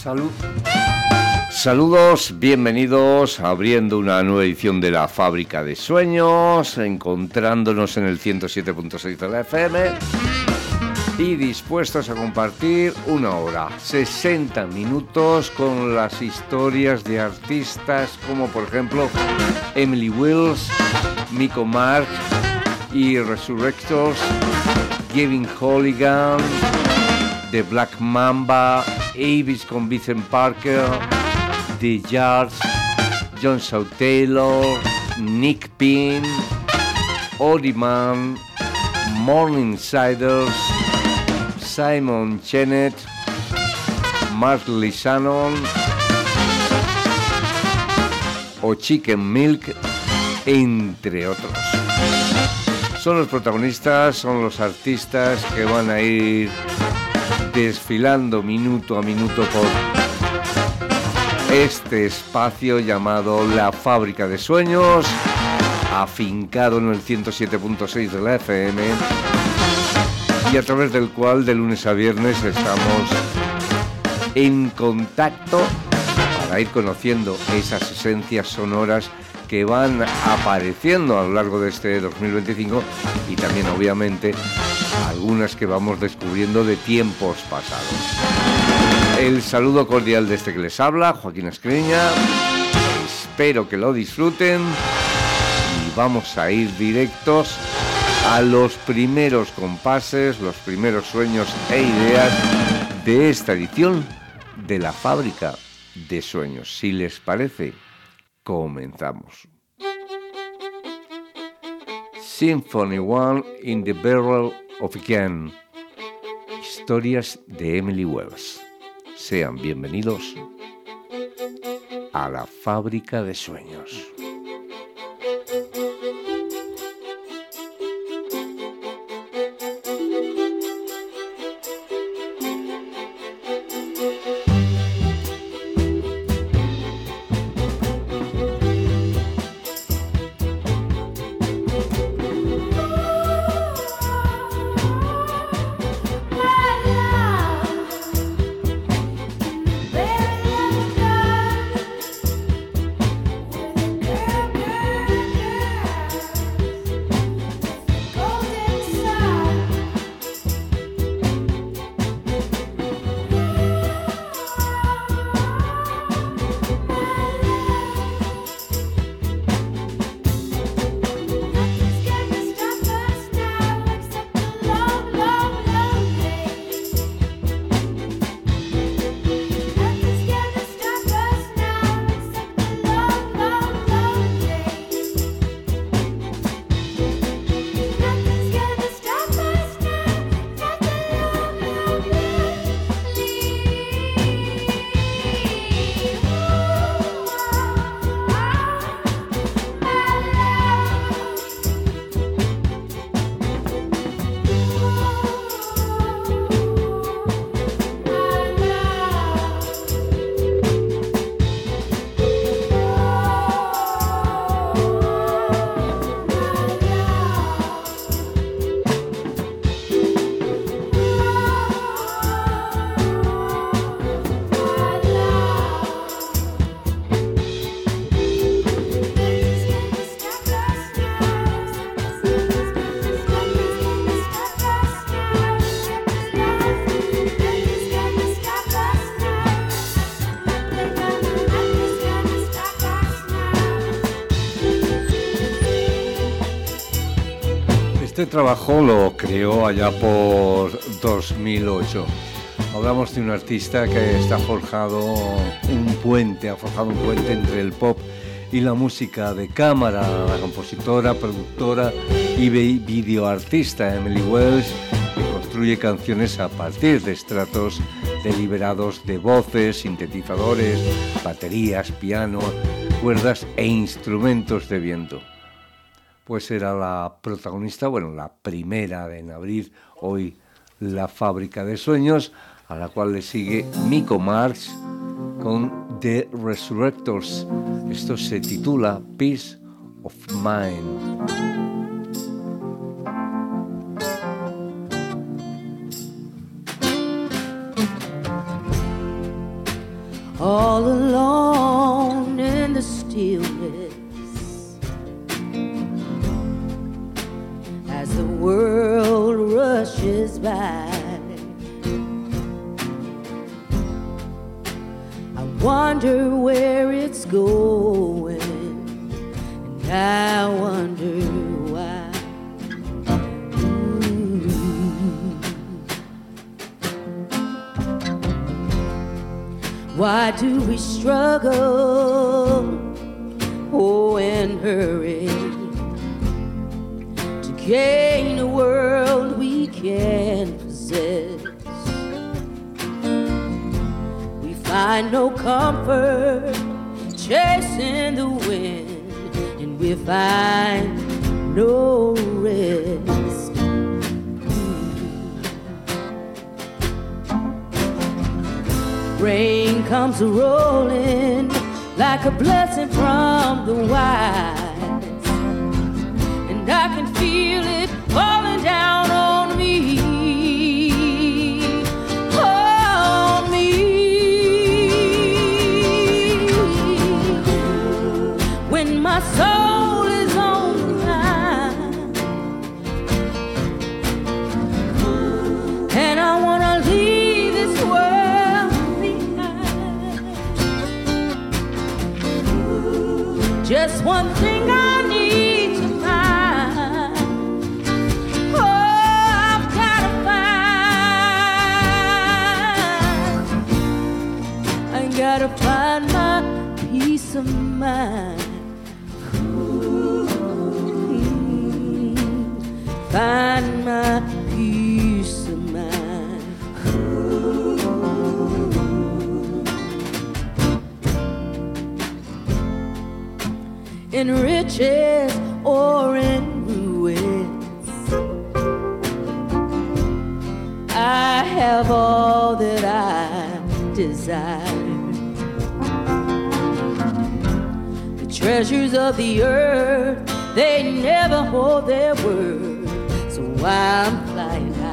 Saludos, bienvenidos, abriendo una nueva edición de La Fábrica de Sueños, encontrándonos en el 107.6 de la FM y dispuestos a compartir una hora, 60 minutos con las historias de artistas como por ejemplo Emily Wills, Miko Mark y Resurrectors, Gavin Hooligan, The Black Mamba, Avis con Vincent Parker, The Yards, John Shaw Taylor, Nick Pym, Odiman, Morningsiders, Simon Chenet, Marley Shannon o Chicken Milk, entre otros. Son los protagonistas, son los artistas que van a ir desfilando minuto a minuto por este espacio llamado La Fábrica de Sueños, afincado en el 107.6 de la FM y a través del cual de lunes a viernes estamos en contacto para ir conociendo esas esencias sonoras que van apareciendo a lo largo de este 2025 y también obviamente algunas que vamos descubriendo de tiempos pasados. El saludo cordial de este que les habla, Joaquín Escriña. Espero que lo disfruten y vamos a ir directos a los primeros compases, los primeros sueños e ideas de esta edición de La Fábrica de Sueños. Si les parece, comenzamos. Symphony One in the Barrel of Again. Historias de Emily Wells. Sean bienvenidos a La Fábrica de Sueños. Este trabajo lo creó allá por 2008. Hablamos de un artista que ha forjado un puente entre el pop y la música de cámara. La compositora, productora y videoartista Emily Wells, que construye canciones a partir de estratos deliberados de voces, sintetizadores, baterías, piano, cuerdas e instrumentos de viento. Pues era la protagonista, la primera en abrir hoy La Fábrica de Sueños, a la cual le sigue Miko Marx con The Resurrectors. Esto se titula Peace of Mind. all alone in the stillness as the world rushes by. I wonder where it's going, and I wonder why. Why do we struggle, oh, and hurry to gain a world we can't possess? We find no comfort chasing the wind, and we find no rest. Rain comes rolling like a blessing from the wise, and I can feel it falling down on me, on me. When my soul is on the line, and I wanna leave this world. Just one thing I need to find. Oh, I've gotta find. I gotta find my peace of mind. Find my peace of mind. In riches or in ruins, I have all that I desire. The treasures of the earth, they never hold their word, so I'm flying high.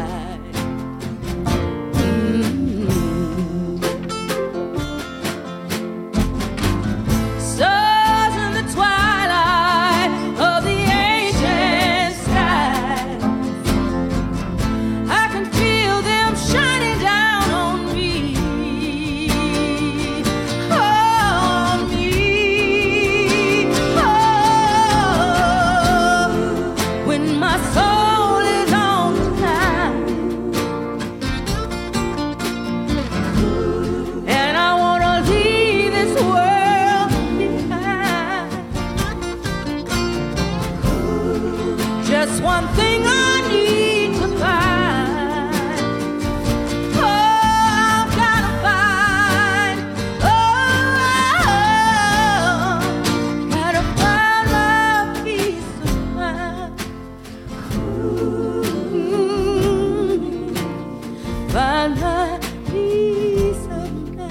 One thing I need to find. Oh, I've gotta find. Oh, gotta find my peace of mind. Find my peace of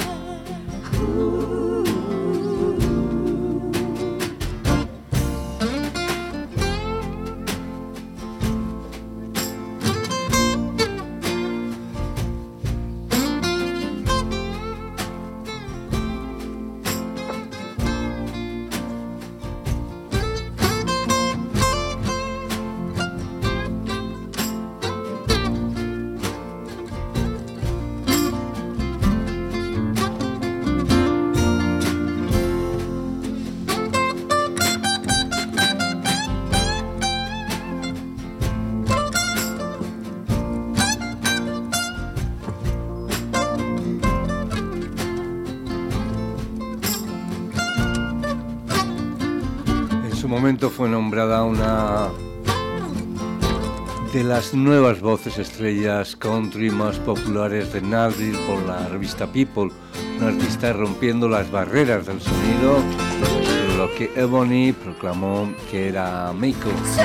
momento fue nombrada una de las nuevas voces estrellas country más populares de Nashville por la revista People, un artista rompiendo las barreras del sonido, lo que Ebony proclamó que era Miko.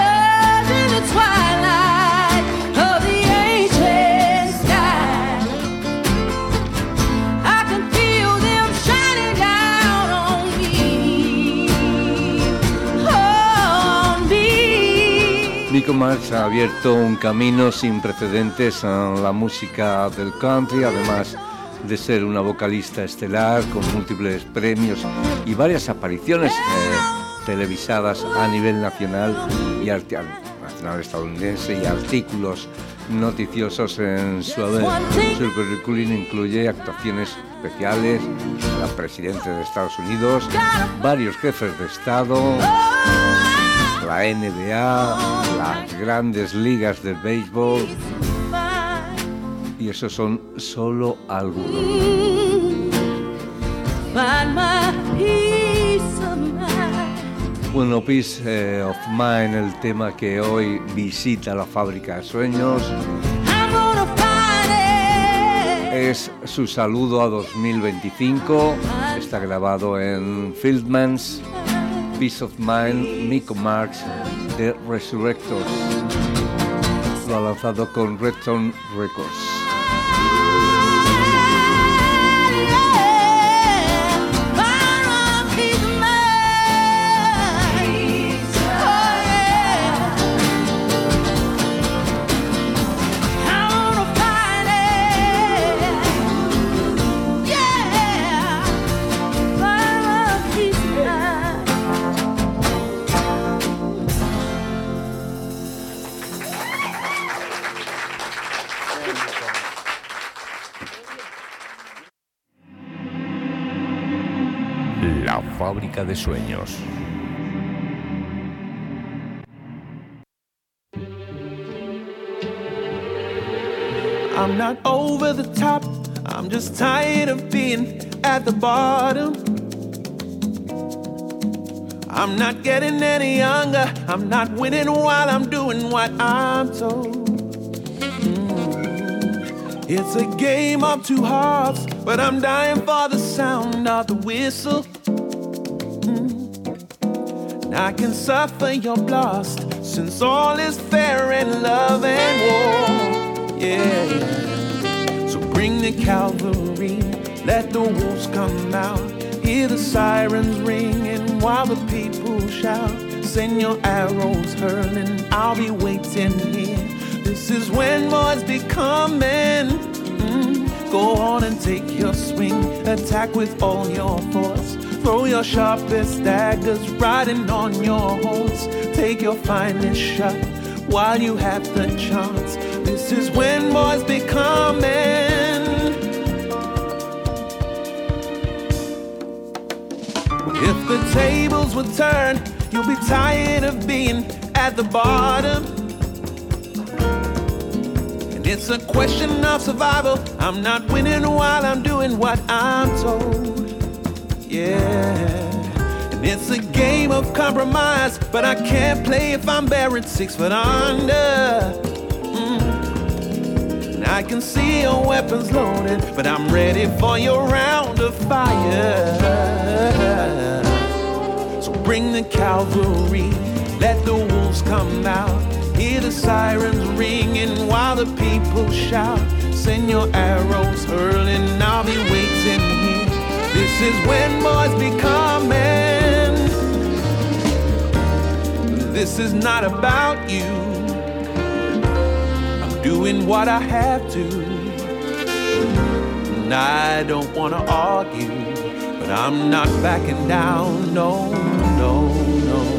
Miko Marks ha abierto un camino sin precedentes en la música del country, además de ser una vocalista estelar con múltiples premios y varias apariciones televisadas a nivel nacional y nacional estadounidense, y artículos noticiosos en su currículum incluye actuaciones especiales a la presidenta de Estados Unidos, varios jefes de Estado, la NBA, las grandes ligas de béisbol, y esos son solo algunos. Bueno, Peace of Mind, el tema que hoy visita la Fábrica de Sueños, es su saludo a 2025. Está grabado en Fieldman's Peace of Mind, Nico Marx, The Resurrectors. Lo ha lanzado con Redstone Records. La Fábrica de Sueños. I'm not over the top, I'm just tired of being at the bottom. I'm not getting any younger, I'm not winning while I'm doing what I'm told. It's a game of two hearts, but I'm dying for the sound of the whistle. And I can suffer your blast, since all is fair in love and war. Yeah. So bring the cavalry, let the wolves come out. Hear the sirens ringing while the people shout. Send your arrows hurling, I'll be waiting here. This is when boys become men. Go on and take your swing, attack with all your force. Throw your sharpest daggers riding on your horse. Take your finest shot while you have the chance. This is when boys become men. If the tables would turn, you'll be tired of being at the bottom. It's a question of survival. I'm not winning while I'm doing what I'm told. Yeah. And it's a game of compromise, but I can't play if I'm buried 6 foot under. And I can see your weapons loaded, but I'm ready for your round of fire. So bring the cavalry, let the wolves come out. Hear the sirens ringing while the people shout. Send your arrows hurling, I'll be waiting here. This is when boys become men. This is not about you. I'm doing what I have to. And I don't wanna argue, but I'm not backing down, no, no, no.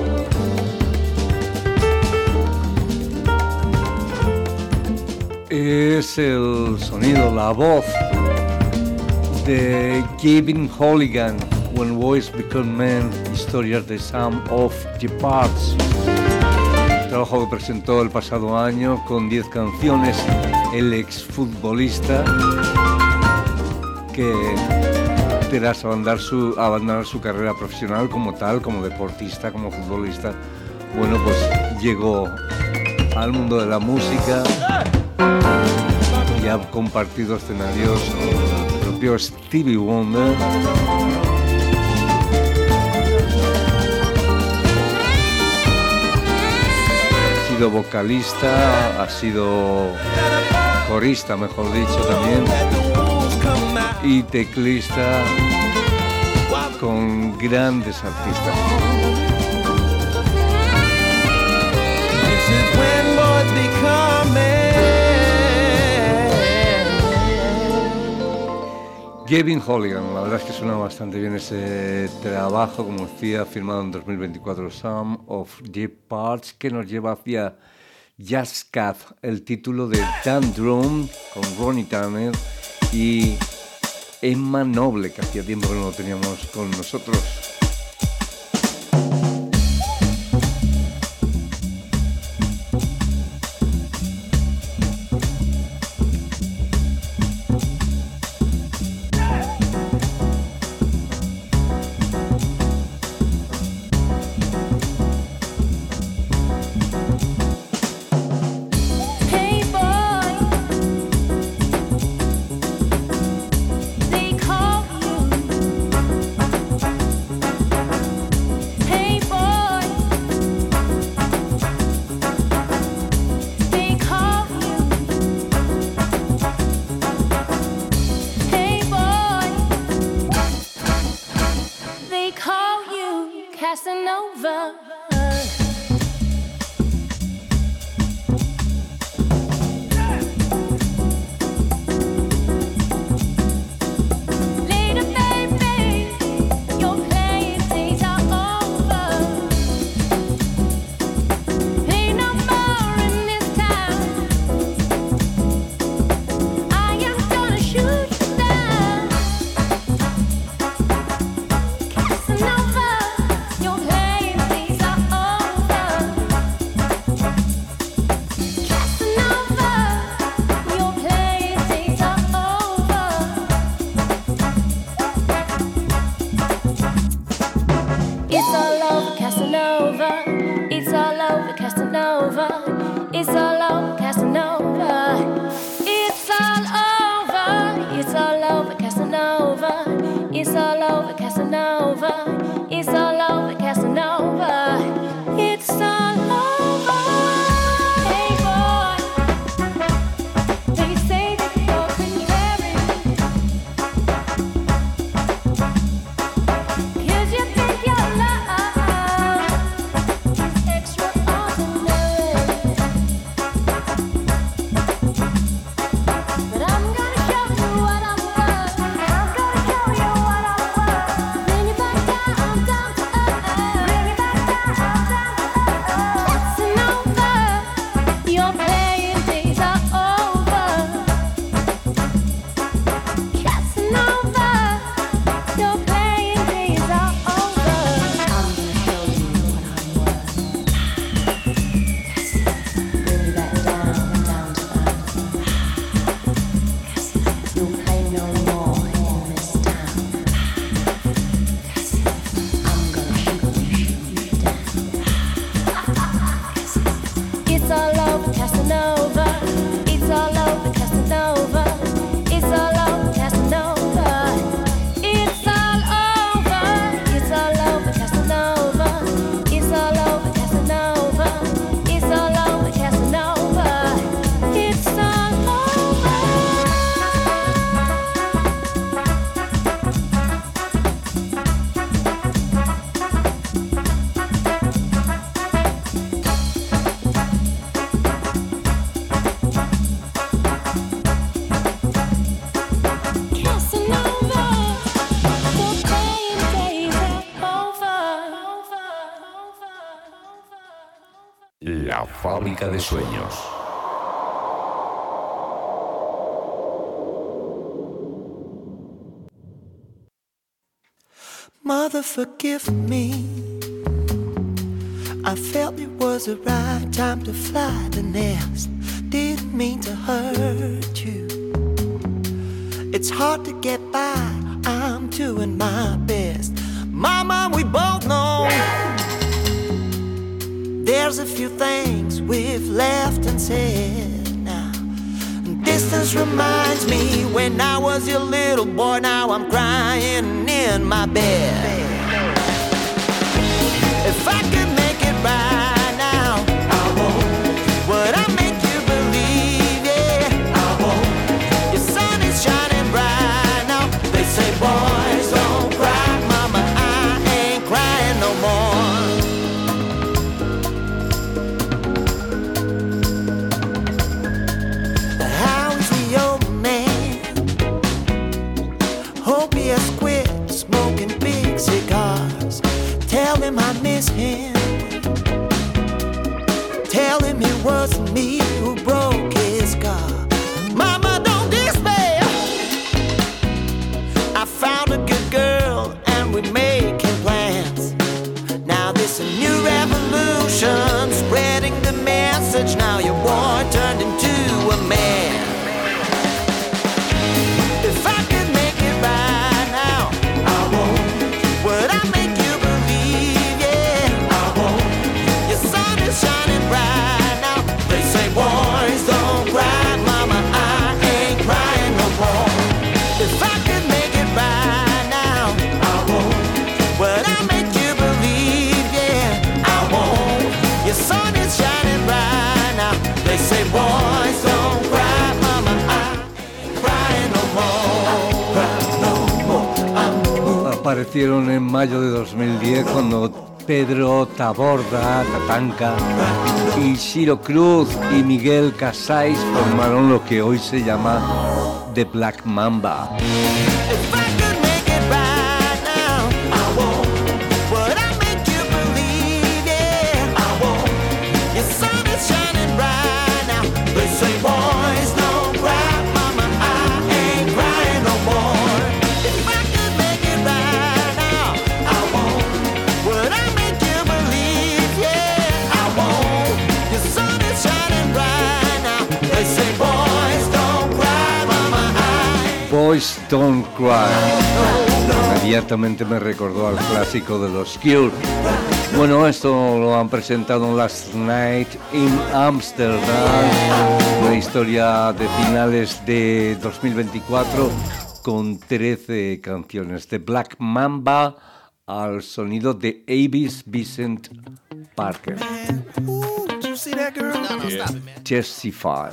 Es el sonido, la voz de Gavin Hooligan, When Boys Become Men, Historias de Sum of the Parts. Trabajo que presentó el pasado año con 10 canciones, el exfutbolista que tras abandonar su carrera profesional como tal, como deportista, como futbolista, bueno, pues llegó al mundo de la música y ha compartido escenarios con el propio Stevie Wonder. Ha sido vocalista, ha sido corista, mejor dicho, también, y teclista con grandes artistas. Gavin Holligan, la verdad es que suena bastante bien ese trabajo, como decía, firmado en 2024, Sum of the Parts, que nos lleva hacia Jazz Cat, el título de Dan Drum con Ronnie Tanner y Emma Noble, que hacía tiempo que no lo teníamos con nosotros. La fábrica de sueños. Mother, forgive me. I felt it was the right time to fly the nest. Didn't mean to hurt you. It's hard to get by. I'm doing my best. Mama, we both know there's a few things we've left unsaid now. Distance reminds me when I was your little boy. Now I'm crying in my bed. If I could make it right now, I won't. Would I make you believe? Yeah, I won't. Your sun is shining bright now. They say boys don't cry, mama, I ain't crying no more. How's the old man aparecieron en mayo de 2010 cuando Pedro Taborda, Tatanka y Ciro Cruz y Miguel Casais formaron lo que hoy se llama The Black Mamba. Boys Don't Cry. Inmediatamente me recordó al clásico de los Cure. Bueno, esto lo han presentado Last Night in Amsterdam, una historia de finales de 2024 con 13 canciones de Black Mamba al sonido de Avis Vincent Parker. Testify.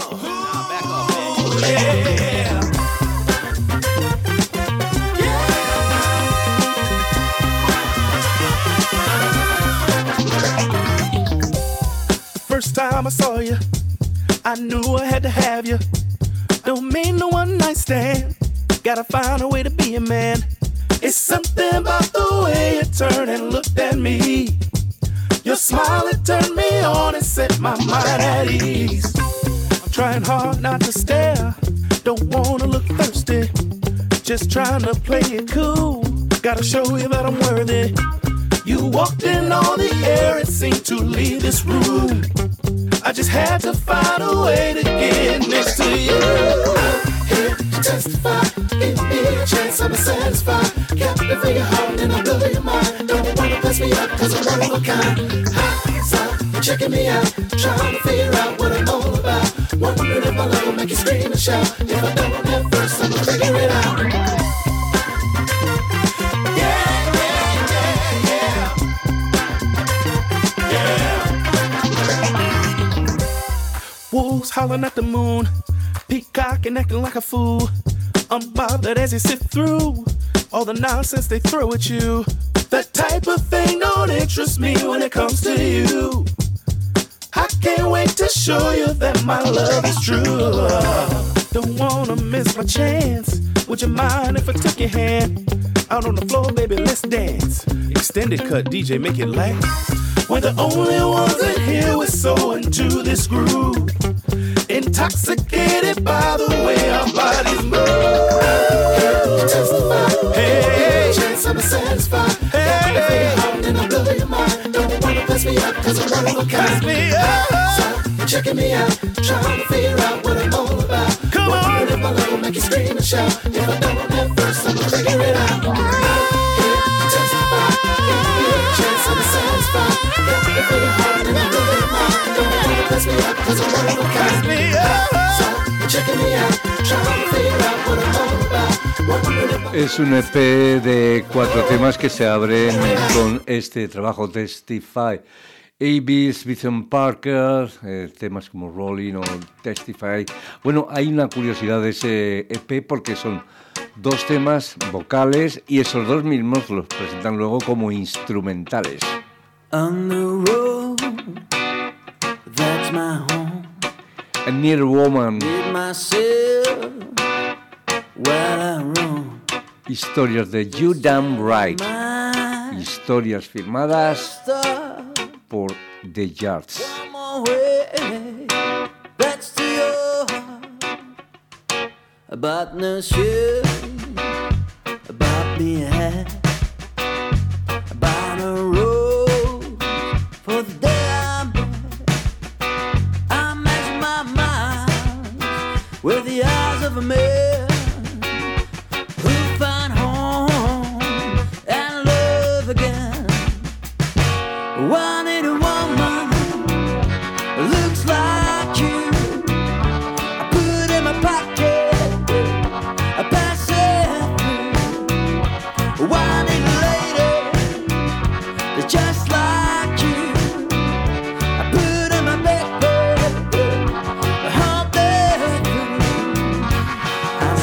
First time I saw you, I knew I had to have you. Don't mean no one night stand, gotta find a way to be a man. It's something about the way you turned and looked at me. Your smile, it turned me on and set my mind at ease. I'm trying hard not to stare, don't wanna look thirsty, just trying to play it cool. Gotta show you that I'm worthy. You walked in on the air and seemed to leave this room. I just had to find a way to get next to you. I'm here to testify, give me a chance, I'm satisfied. Captivate your heart and I'll blow your mind. Don't wanna pass me up cause I'm one of a kind. Eyes up, checking me out, trying to figure out what I'm all about. Wondering if my love will make you scream and shout. If I don't at first, I'm gonna figure it out. Wolves howling at the moon, peacock and acting like a fool. Unbothered as you sift through all the nonsense they throw at you. That type of thing don't interest me when it comes to you. I can't wait to show you that my love is true. Don't wanna miss my chance. Would you mind if I took your hand? Out on the floor, baby, let's dance. Extended cut, DJ, make it last. We're the only ones in here, we're so into this groove. Intoxicated by the way our bodies move. Here to testify, hey, chance I'm satisfied. Hey, hey, and I'll blow your mind. Don't wanna pass me up, cause I'm one of a kind. So, checking me out, trying to figure out what I'm all about. Come on, if my love will make you scream and shout. If I don't at first, I'm gonna figure it out. Here to testify, chance I'm satisfied. If your heart and I'm blow your mind. Don't wanna pass me up, cause I'm one of a kind. So, checking me out, trying to figure out what I'm all about. Es un EP de 4 temas que se abren con este trabajo Testify. Avis, Vincent Parker, temas como Rolling o Testify. Bueno, hay una curiosidad de ese EP porque son 2 temas vocales y esos 2 mismos los presentan luego como instrumentales. On the road, that's my home. A Near Woman. With myself, while I roam. Historias de You Damn Right. My Historias firmadas star, por The Yards. one more way, that's to your heart. About no shit, about being high, about a road for the day I'm born. I measure my mind with the eyes of a man who find home and love again. Wanted a woman looks like you. I put in my pocket, I pass it through. Wanted a lady that's just like you. I put in my backpack, I hope that through.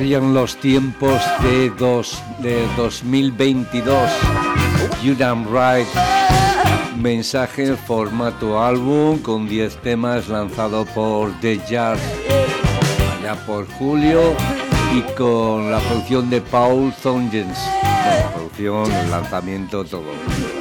corrían los tiempos de 2022. You Damn Right. Mensaje formato álbum con 10 temas lanzado por The Jazz allá por julio y con la producción de Paul Zongens. La producción, el lanzamiento, todo.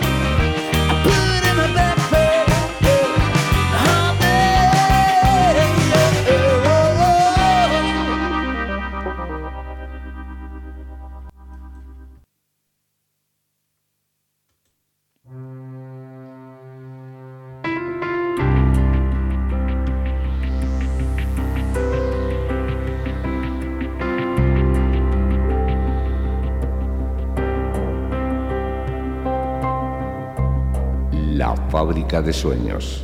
La fábrica de sueños.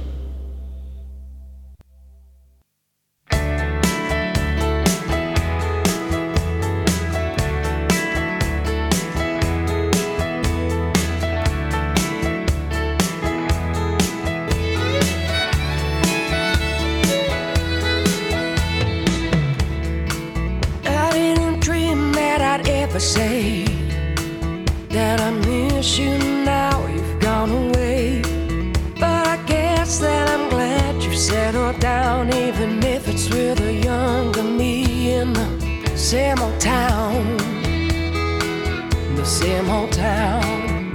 I didn't dream that I'd ever say that I miss you now you've gone away. But I guess that I'm glad you settled down, even if it's with a younger me in the same old town, the same old town.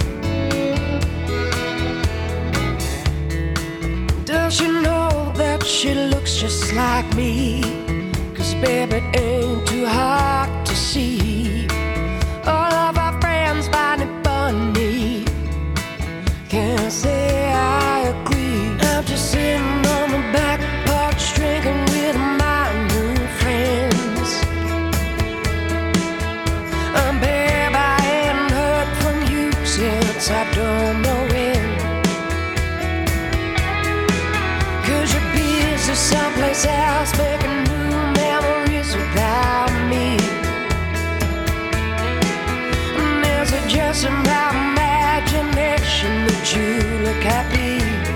Does she know that she looks just like me? 'Cause baby, it ain't too hard to see. All of our friends find it funny. Can't say I agree. I'm just sitting on the back porch drinking with my new friends. Babe, I ain't heard from you since I don't know when. 'Cause you're busy someplace else making new memories without me. And is it just in my imagination that you look happy?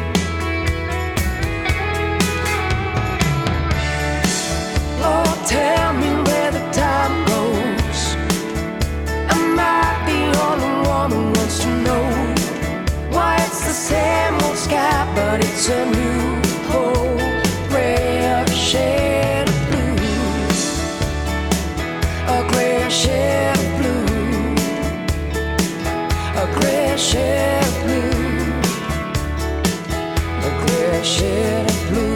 Oh, tell me where the time goes. Am I the only one who wants to know why it's the same old sky, but it's a new whole rare shade of blue, a gray shade of blue, a gray shade of blue, a gray shade of blue.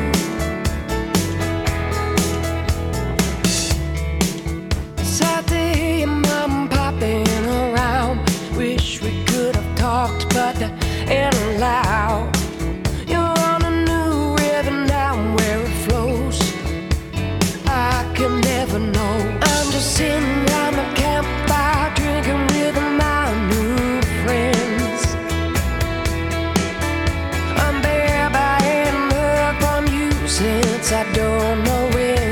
Sad to hear your mom popping around. Wish we could have talked, but that ain't allowed. You're on a new river now, where it flows I can never know. I'm just sitting around the campfire drinking with my new friends. Babe, I ain't heard from you since I don't know when.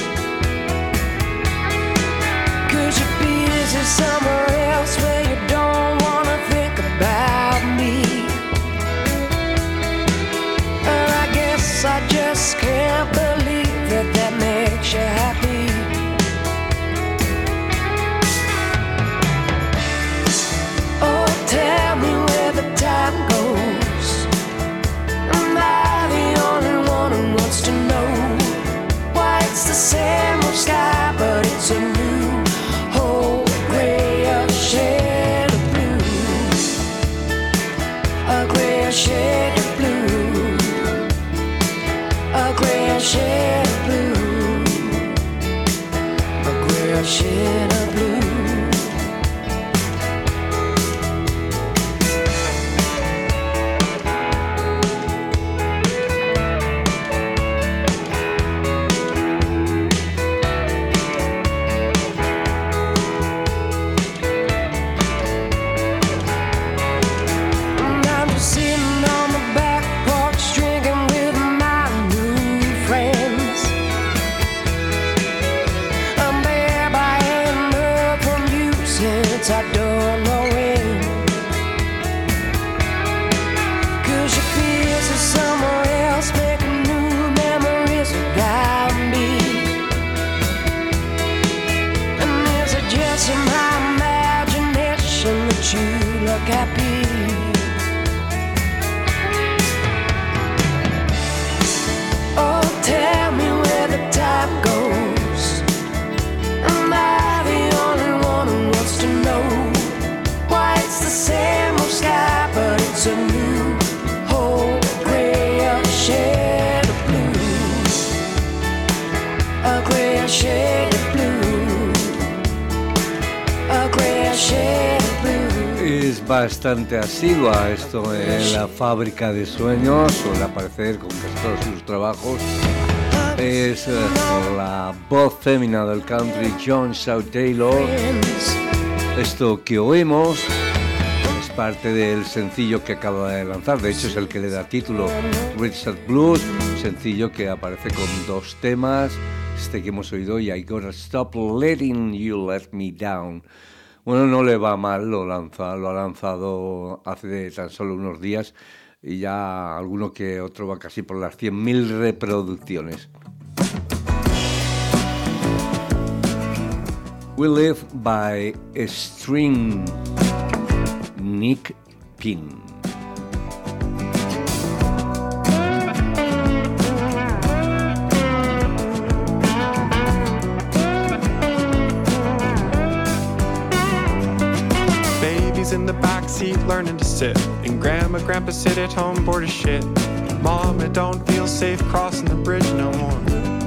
'Cause you're busy somewhere else where you don't wanna think about me. And I guess I just can't believe that that makes you happy. Oh, tell me where the time goes. Am I the only one who wants to know why it's the same old sky, but it's a new whole grayer shade of blue, a grayer shade of blue, a grayer shade of blue, a grayer shade of blue. And I'm just sitting on the back porch drinking with my new friends. Babe, I ain't you look happy. Oh, tell me where the time goes. Am I the only one who wants to know why it's the same old sky, but it's a new whole gray shade of blue, a gray shade of blue, a gray shade of blue. Es bastante asidua esto en la fábrica de sueños, suele aparecer con casi todos sus trabajos. Es la voz fémina del country, John Shaw Taylor. Esto que oímos es parte del sencillo que acaba de lanzar, de hecho es el que le da título, Richard Blues, un sencillo que aparece con dos temas, este que hemos oído y I Gotta Stop Letting You Let Me Down. Bueno, no le va mal, lo ha lanzado hace tan solo unos días y ya alguno que otro va casi por las 100.000 reproducciones. We Live by a String, Nick Pin. In the backseat learning to sit, and grandpa sit at home bored as shit. Mom, I don't feel safe crossing the bridge no more.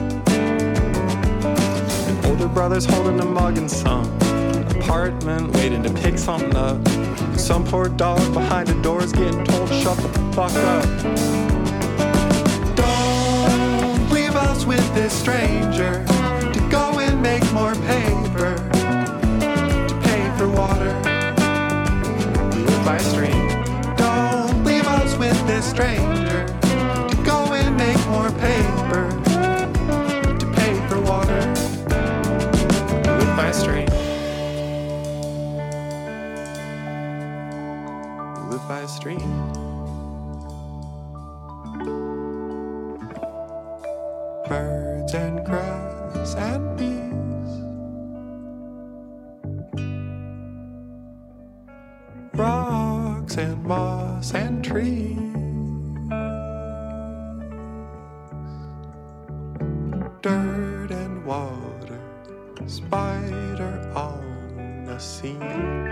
And older brother's holding a mug in some apartment waiting to pick something up. Some poor dog behind the door's getting told to shut the fuck up. Don't leave us with this stranger to go and make more paper to pay for water by a stream. Don't leave us with this stranger to go and make more paper to pay for water. We live by a stream. We live by a stream. Birds and grass and bees, rocks and moss and trees, dirt and water, spider on the scene.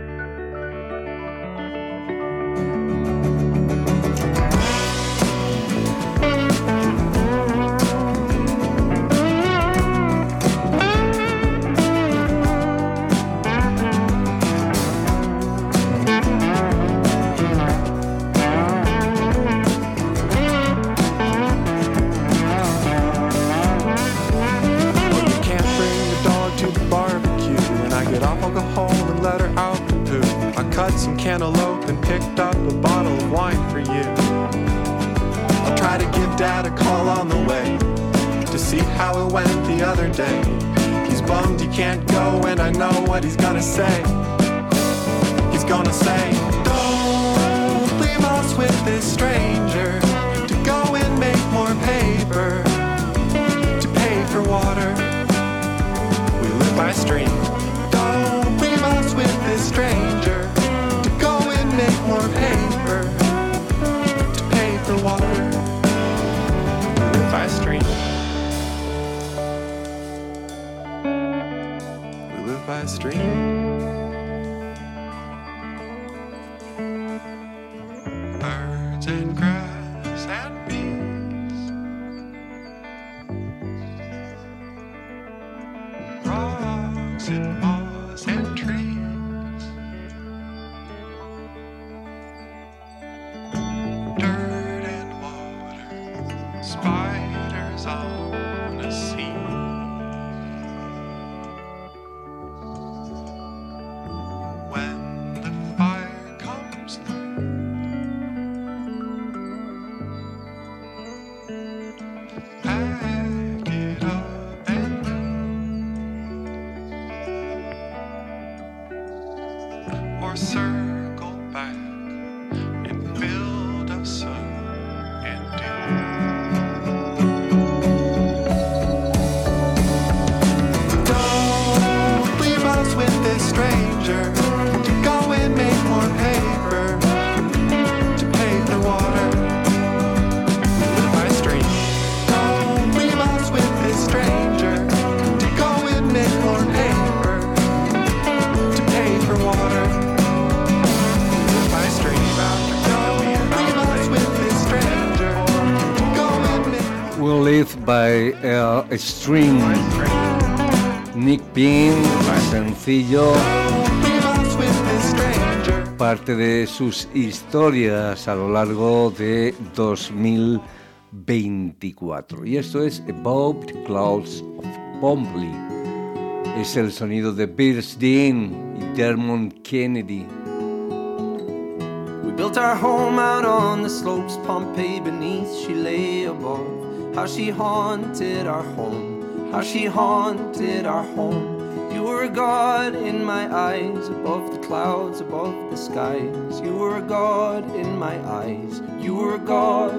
Some cantaloupe and picked up a bottle of wine for you. I'll try to give Dad a call on the way to see how it went the other day. He's bummed he can't go and I know what he's gonna say. He's gonna say, don't leave us with this stranger to go and make more paper to pay for water. We live by a stream. Don't leave us with this stranger make more paper to pay for water. We live by a stream. We live by a stream. Birds and grass and bees, rocks and moss and trees, spiders on the sea. When the fire comes through, pack it up and go, or circle back and build up sun and dew. Breathe by String. Nick Pink, sencillo, parte de sus historias a lo largo de 2024. Y esto es Above the Clouds of Pompeii. Es el sonido de Pierce Dean y Dermot Kennedy. We built our home out on the slopes, Pompeii beneath she lay above. How she haunted our home, how she haunted our home. You were God in my eyes, above the clouds, above the skies. You were God in my eyes, you were God.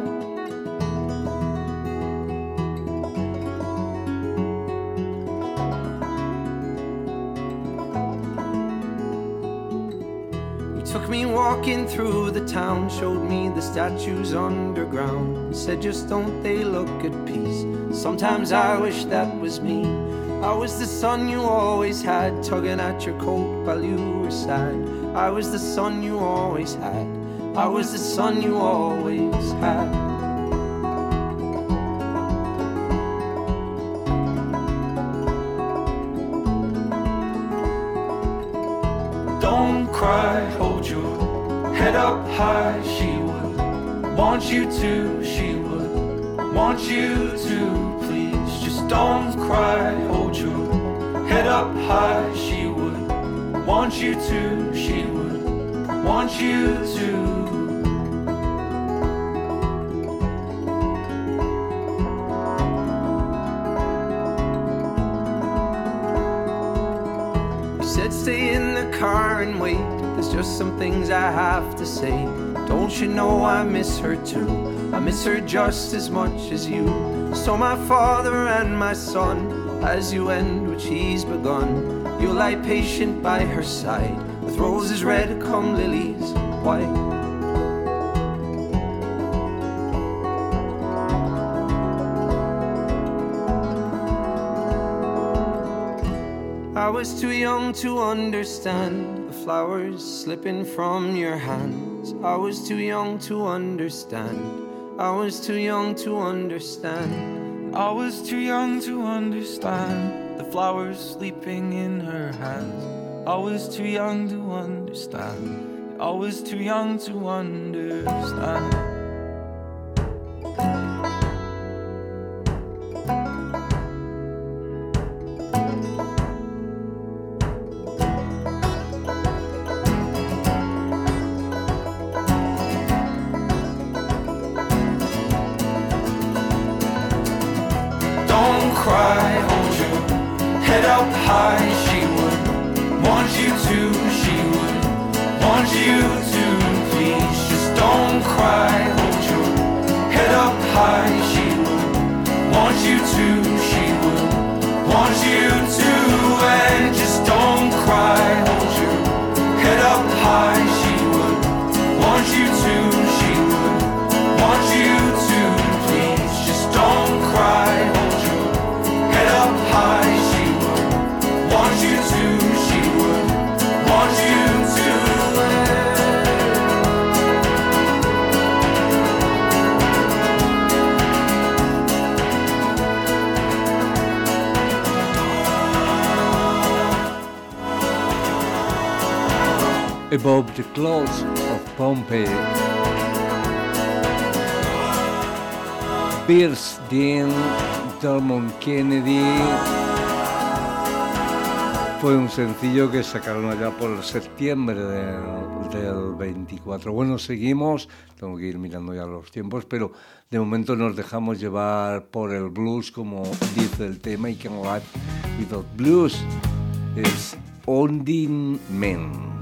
You took me walking through the town, showed me the statues underground. Said just don't they look at peace? Sometimes I wish that was me. I was the son you always had, tugging at your coat while you were sad. I was the son you always had, I was the son you always had. Don't cry, hold your head up high. She would want you to, she would want you to. Just don't cry, hold your head up high. She would want you to, she would want you to. You said stay in the car and wait, there's just some things I have to say. Don't you know I miss her too? I miss her just as much as you. So my father and my son, as you end what she's begun, you'll lie patient by her side, with roses red come lilies white. I was too young to understand the flowers slipping from your hands. I was too young to understand. I was too young to understand. I was too young to understand the flowers sleeping in her hands. I was too young to understand. I was too young to understand. Above the Clouds of Pompeii. Pierce Dean, Dermot Kennedy. Fue un sencillo que sacaron allá por septiembre del 24. Bueno, seguimos, tengo que ir mirando ya los tiempos, pero de momento nos dejamos llevar por el blues, como dice el tema, y Can't Live Without Blues. Es Undine Men.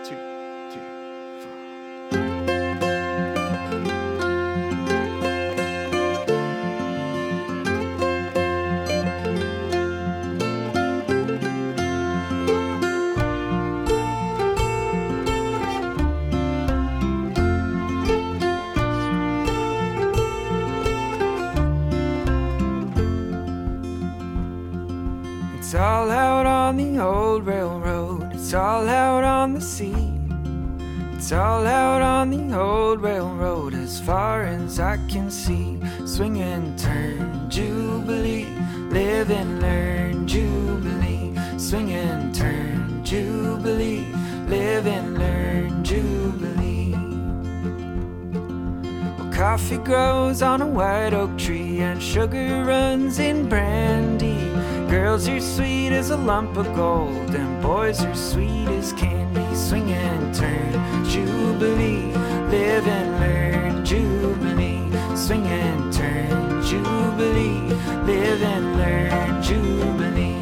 2, 3, 4. It's all out on the old railroad, it's all out on the sea. It's all out on the old railroad as far as I can see. Swing and turn, Jubilee, live and learn, Jubilee. Swing and turn, Jubilee, live and learn, Jubilee. Well, coffee grows on a white oak tree and sugar runs in brandy. Girls are sweet as a lump of gold, and boys are sweet as candy. Swing and turn, Jubilee, live and learn, Jubilee. Swing and turn, Jubilee, live and learn, Jubilee.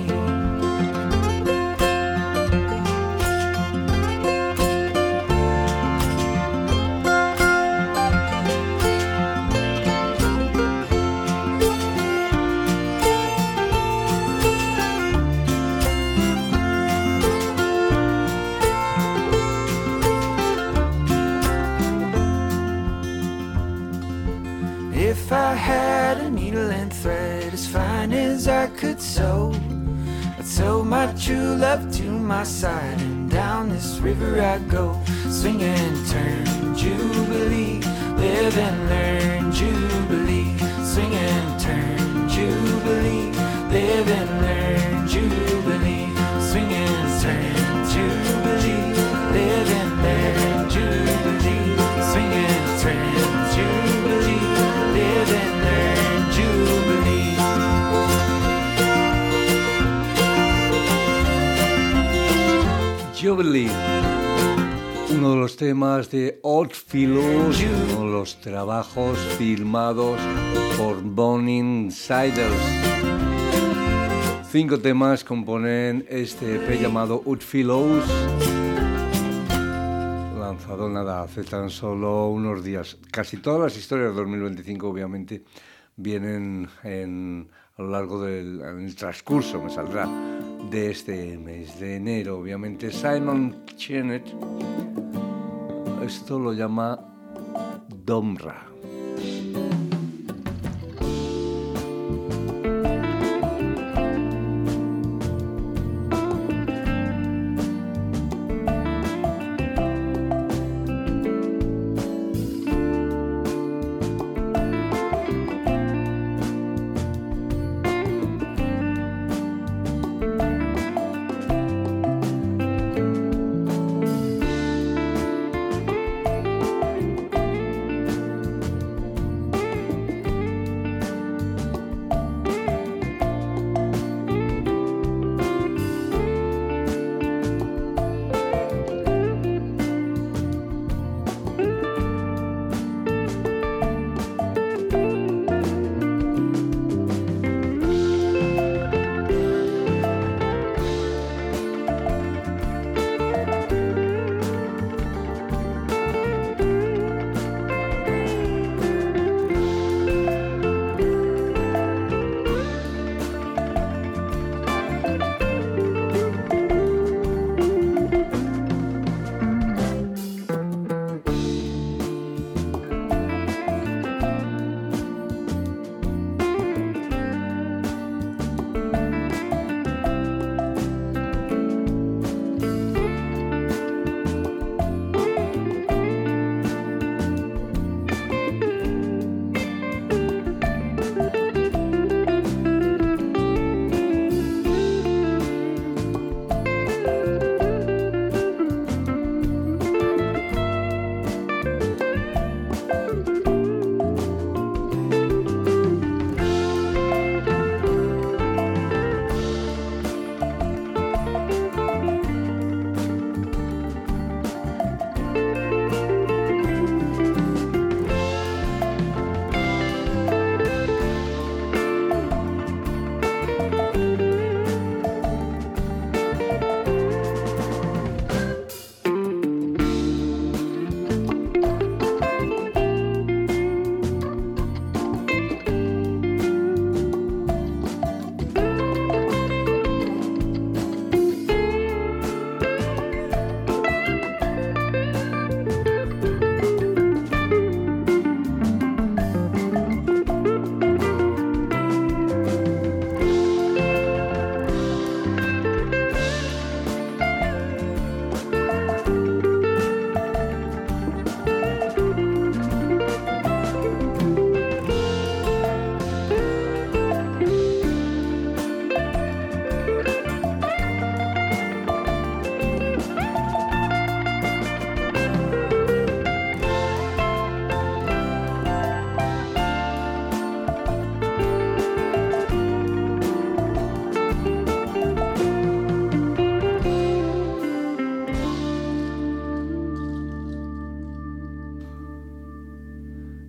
If I had a needle and thread as fine as I could sew, I'd sew my true love to my side, and down this river I'd go. Swing and turn, Jubilee, live and learn, Jubilee. Swing and turn, Jubilee, live and learn, Jubilee. Swing and turn, Jubilee, live and learn, Jubilee. Swing and turn, Jubilee, live and learn, Jubilee. Jubilee, uno de los temas de Oddfellows, uno de los trabajos firmados por Burning Siders. 5 temas componen este EP llamado Oddfellows, lanzado nada hace tan solo unos días. Casi todas las historias de 2025 obviamente vienen a lo largo del transcurso, me saldrá, de este mes de enero. Obviamente Simon Chenet esto lo llama Domra.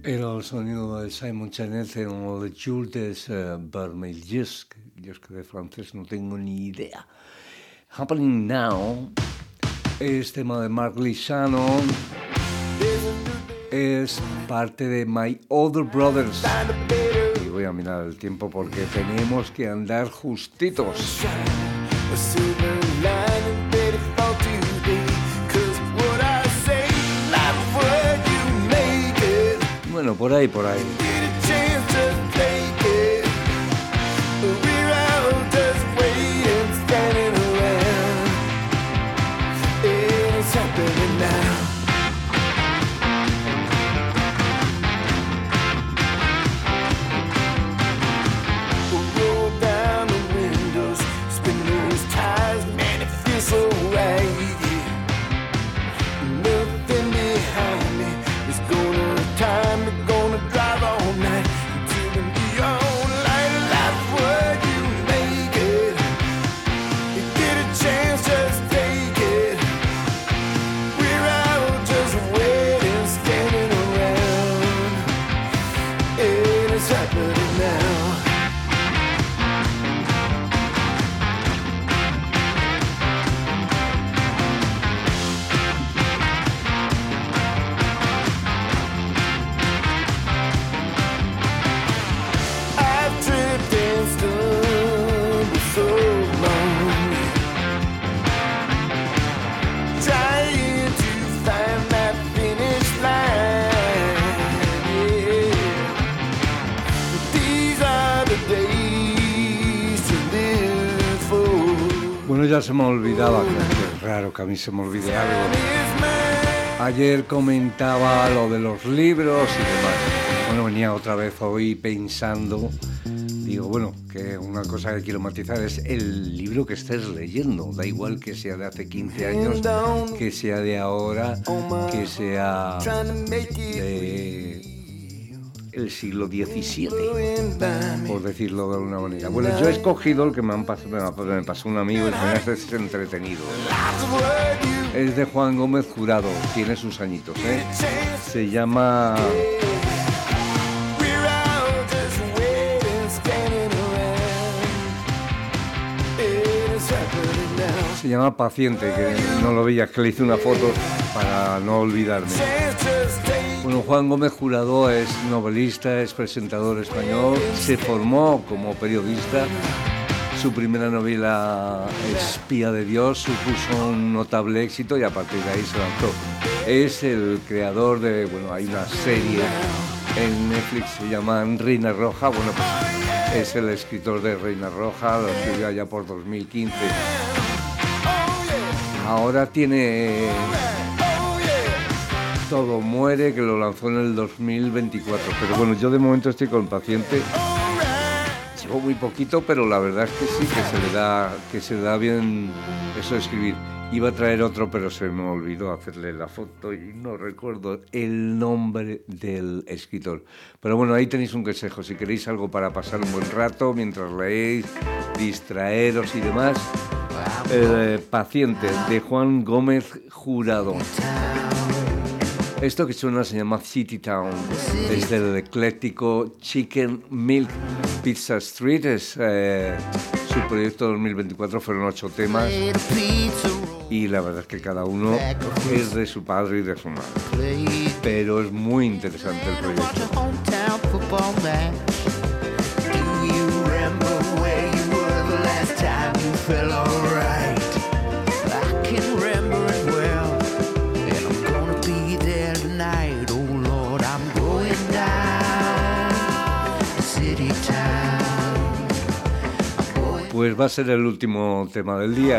Era el sonido de Simon Chanel o de Jules Vermelhus. Yo es que de francés no tengo ni idea. Happening Now es tema de Mark Lishano. Es parte de My Other Brothers. Y voy a mirar el tiempo porque tenemos que andar justitos. Bueno, por ahí. Bueno, ya se me olvidaba, qué raro que a mí se me olvide algo. Ayer comentaba lo de los libros y demás. Bueno, venía otra vez hoy pensando, digo, bueno, que una cosa que quiero matizar es el libro que estés leyendo. Da igual que sea de hace 15 años, que sea de ahora, que sea de el siglo XVII, por decirlo de alguna manera. Bueno, yo he escogido el que me pasó un amigo y me hace entretenido. Es de Juan Gómez Jurado, tiene sus añitos, ¿eh? Se llama Paciente, que no lo veía, que le hice una foto para no olvidarme. Bueno, Juan Gómez Jurado es novelista, es presentador español, se formó como periodista. Su primera novela, Espía de Dios, supuso un notable éxito y a partir de ahí se lanzó. Es el creador de, bueno, hay una serie en Netflix, se llama Reina Roja. Bueno, pues es el escritor de Reina Roja, lo escribió allá por 2015. Ahora tiene Todo Muere, que lo lanzó en el 2024. Pero bueno, yo de momento estoy con Paciente. Llevo muy poquito, pero la verdad es que sí, que se le da bien eso de escribir. Iba a traer otro, pero se me olvidó hacerle la foto y no recuerdo el nombre del escritor. Pero bueno, ahí tenéis un consejo. Si queréis algo para pasar un buen rato mientras leéis, distraeros y demás, Paciente, de Juan Gómez Jurado. Esto que suena se llama City Town, es del ecléctico Chicken Milk Pizza Street, es su proyecto 2024, fueron 8 temas y la verdad es que cada uno es de su padre y de su madre, pero es muy interesante el proyecto. Pues va a ser el último tema del día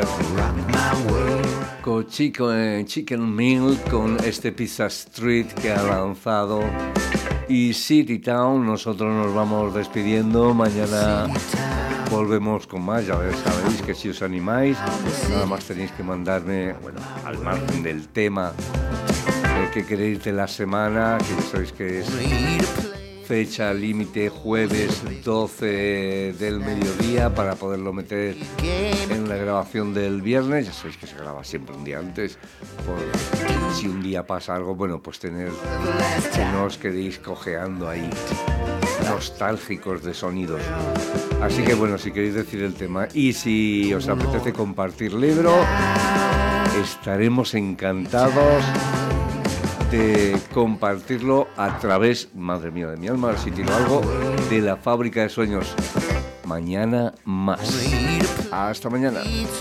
con Chicken Milk, con este Pizza Street que ha lanzado, y City Town. Nosotros nos vamos despidiendo, mañana volvemos con más. Ya sabéis que si os animáis, nada más tenéis que mandarme, bueno, al margen del tema que queréis de la semana, que sabéis que es fecha límite jueves 12 del mediodía para poderlo meter en la grabación del viernes. Ya sabéis que se graba siempre un día antes, por si un día pasa algo, bueno, pues tener que no os quedéis cojeando ahí nostálgicos de sonidos. Así que bueno, si queréis decir el tema y si os apetece compartir libro, estaremos encantados de compartirlo a través, madre mía de mi alma, si tiro algo, de la Fábrica de Sueños. Mañana más. Hasta mañana.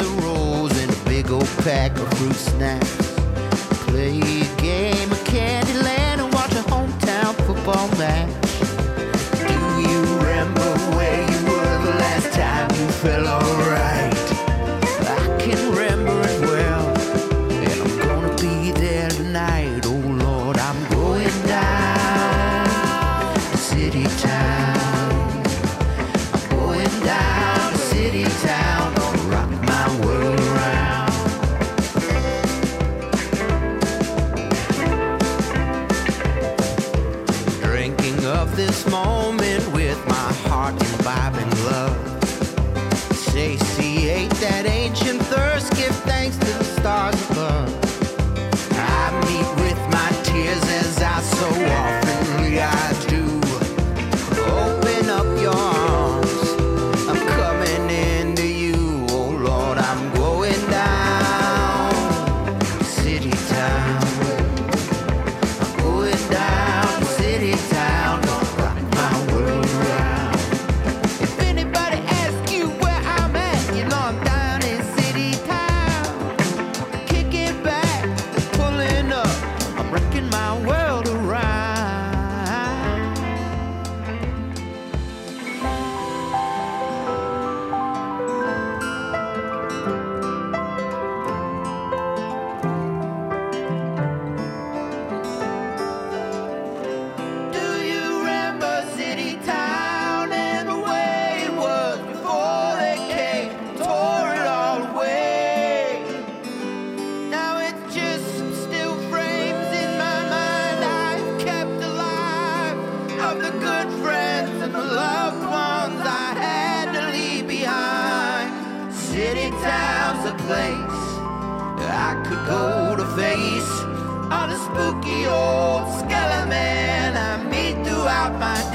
Felt alright. I can remember it well, and I'm gonna be there tonight. Oh Lord, I'm going down to City Town. I'm going down to City Town, gonna rock my world around. Drinking of this moment with my heart imbibing love. Satiate that ancient thirst, give thanks to the stars above. I meet with my tears as I so often I do. Open up your arms, I'm coming into you. Oh Lord, I'm going down to City Town. I'm going down to City Town, gonna rock my world around. If anybody asks you where I'm at, you know I'm down in City Town. Kicking back, pulling up, I'm wrecking my world around. Do you remember City Town and the way it was before they came and tore it all away? Now it's just some still frames in my mind I've kept alive of the good friends and the loved ones I had to leave behind. City Town's a place I could go to face all the spooky old skeleton I meet throughout my